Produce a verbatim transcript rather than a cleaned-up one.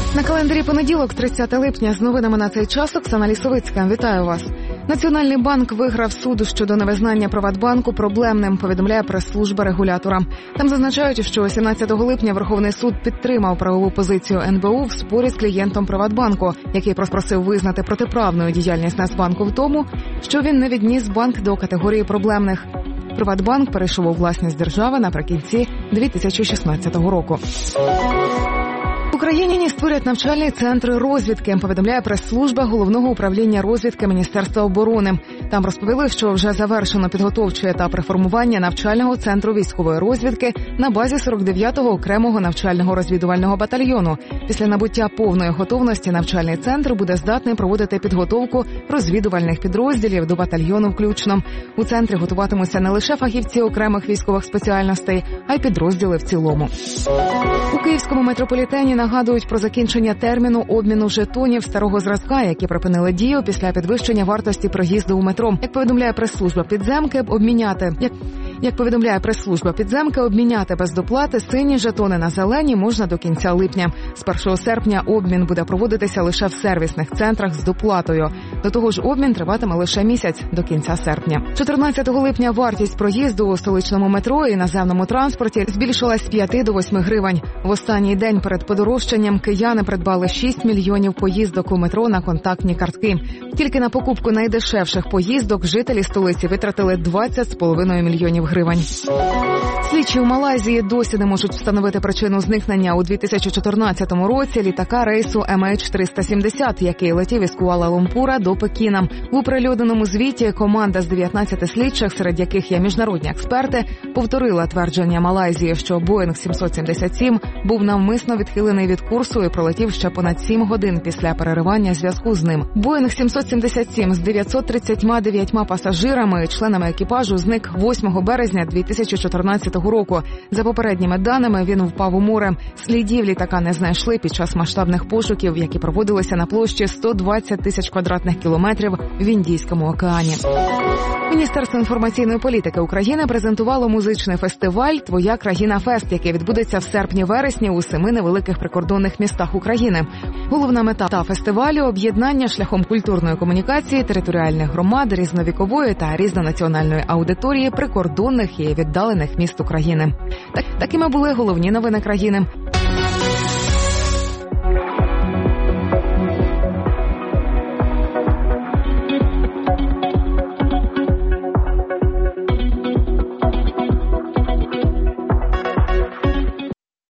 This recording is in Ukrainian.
На календарі понеділок, тридцяте липня, з новинами на цей час Оксана Лісовицька. Вітаю вас. Національний банк виграв суд щодо невизнання Приватбанку проблемним, повідомляє прес-служба регулятора. Там зазначають, що сімнадцятого липня Верховний суд підтримав правову позицію ен бе у в спорі з клієнтом Приватбанку, який просив визнати протиправною діяльність Нацбанку в тому, що він не відніс банк до категорії проблемних. Приватбанк перейшов у власність держави наприкінці дві тисячі шістнадцятого року. В Україні створять навчальні центри розвідки, повідомляє прес-служба Головного управління розвідки Міністерства оборони. Там розповіли, що вже завершено підготовчий етап реформування навчального центру військової розвідки на базі сорок дев'ятого окремого навчального розвідувального батальйону. Після набуття повної готовності навчальний центр буде здатний проводити підготовку розвідувальних підрозділів до батальйону включно. У центрі готуватимуться не лише фахівці окремих військових спеціальностей, а й підрозділи в цілому. У Київському метрополітені нагадують про закінчення терміну обміну жетонів старого зразка, які припинили дію після підвищення вартості проїзду у метро. Як повідомляє прес-служба підземки, обміняти як Як повідомляє прес-служба підземки, обміняти без доплати сині жетони на зелені можна до кінця липня. З першого серпня обмін буде проводитися лише в сервісних центрах з доплатою. До того ж, обмін триватиме лише місяць до кінця серпня. чотирнадцятого липня вартість проїзду у столичному метро і наземному транспорті збільшилась з п'яти до восьми гривень. В останній день перед подорожчанням кияни придбали шість мільйонів поїздок у метро на контактні картки. Тільки на покупку найдешевших поїздок жителі столиці витратили двадцять з половиною мільйонів гривень. Слідчі у Малайзії досі не можуть встановити причину зникнення у дві тисячі чотирнадцятому році літака рейсу ем ейч триста сімдесят, який летів із Куала-Лумпура до Пекіна. В оприлюдненому звіті команда з дев'ятнадцяти слідчих, серед яких є міжнародні експерти, повторила твердження Малайзії, що Боїнг сімсот сімдесят сім був навмисно відхилений від курсу і пролетів ще понад сім годин після переривання зв'язку з ним. Боїнг сімсот сімдесят сім з дев'ятсот тридцятьма дев'ятьма пасажирами і членами екіпажу зник восьмого березня дві тисячі чотирнадцятого року. За попередніми даними, він впав у море. Слідів літака не знайшли під час масштабних пошуків, які проводилися на площі сто двадцять тисяч квадратних кілометрів в Індійському океані. Міністерство інформаційної політики України презентувало музичний фестиваль «Твоя країна фест», який відбудеться в серпні-вересні у семи невеликих прикордонних містах України. Головна мета фестивалю – об'єднання шляхом культурної комунікації територіальних громад, різновікової та різнонаціональної аудиторії прикордонних і віддалених міст України. Так, такими були головні новини країни.